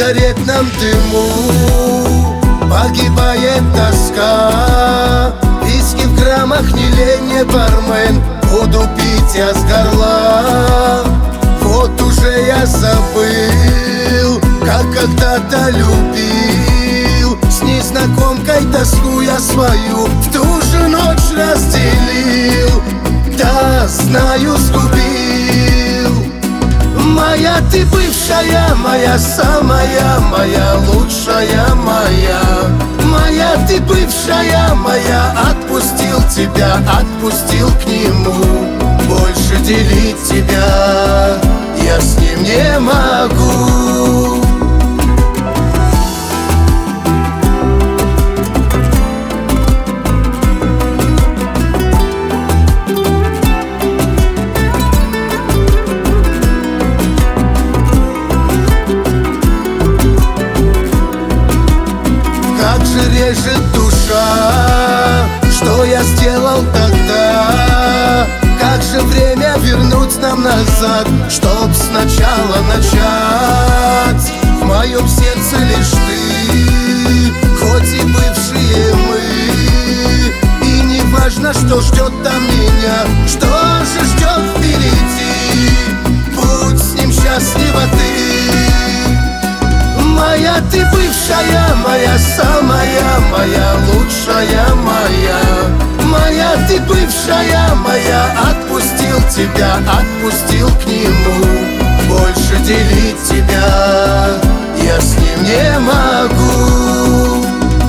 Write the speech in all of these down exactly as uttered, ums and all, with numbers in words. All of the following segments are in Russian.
сигаретном дыму погибает тоска. Виски в граммах не лень, бармен, буду пить я с горла. Вот уже я забыл, как когда-то любил. С незнакомкой тоску я свою в ту же ночь разделил. Да, знаю, сгубил. Моя ты бывшая, моя самая, моя лучшая, моя. Моя ты бывшая, моя, отпустил тебя, отпустил к нему. Больше делить тебя я с ним не могу. Как же режет душа, что я сделал тогда? Как же время вернуть нам назад, чтоб сначала начать? В моем сердце лишь ты, хоть и бывшие мы. И не важно, что ждет там меня, что же ждет впереди. Будь с ним счастлива ты. Моя ты бывшая, моя самая, моя лучшая, моя. Моя ты бывшая, моя, отпустил тебя, отпустил к нему. Больше делить тебя я с ним не могу.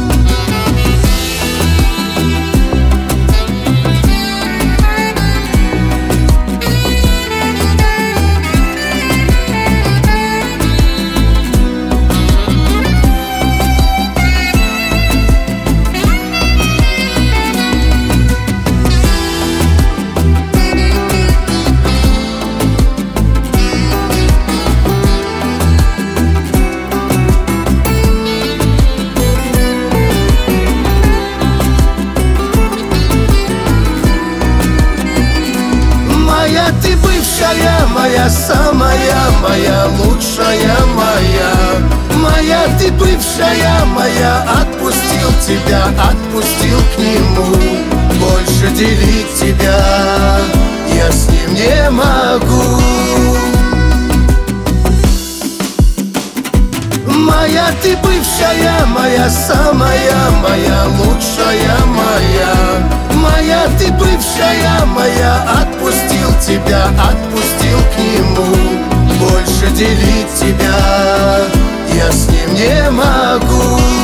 Моя ты бывшая, моя самая, моя лучшая, моя. Моя ты бывшая, моя, отпустил тебя, отпустил к нему. Больше делить тебя я с ним не могу. Моя ты бывшая, моя самая, моя лучшая, моя. Моя ты бывшая, моя, отпустил тебя, отпустил к нему. Больше делить тебя я с ним не могу.